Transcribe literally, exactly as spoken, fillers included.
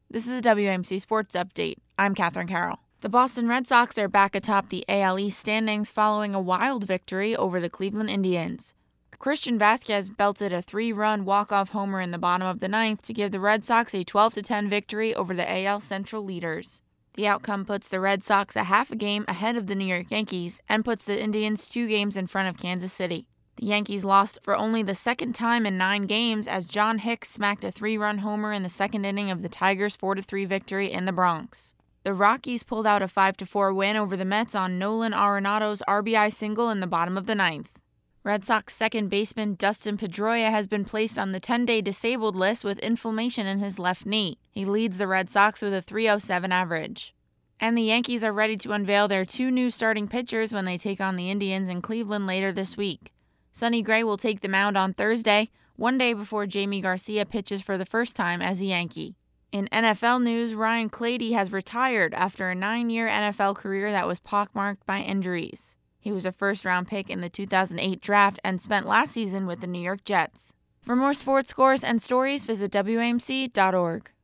This is a W A M C Sports Update. I'm Katherine Carroll. The Boston Red Sox are back atop the A L East standings following a wild victory over the Cleveland Indians. Christian Vasquez belted a three-run walk-off homer in the bottom of the ninth to give the Red Sox a twelve to ten victory over the A L Central leaders. The outcome puts the Red Sox a half a game ahead of the New York Yankees and puts the Indians two games in front of Kansas City. The Yankees lost for only the second time in nine games as John Hicks smacked a three-run homer in the second inning of the Tigers' four to three victory in the Bronx. The Rockies pulled out a five to four win over the Mets on Nolan Arenado's R B I single in the bottom of the ninth. Red Sox second baseman Dustin Pedroia has been placed on the ten-day disabled list with inflammation in his left knee. He leads the Red Sox with a three oh seven average. And the Yankees are ready to unveil their two new starting pitchers when they take on the Indians in Cleveland later this week. Sonny Gray will take the mound on Thursday, one day before Jamie Garcia pitches for the first time as a Yankee. In N F L news, Ryan Clady has retired after a nine-year N F L career that was pockmarked by injuries. He was a first-round pick in the two thousand eight draft and spent last season with the New York Jets. For more sports scores and stories, visit W A M C dot org.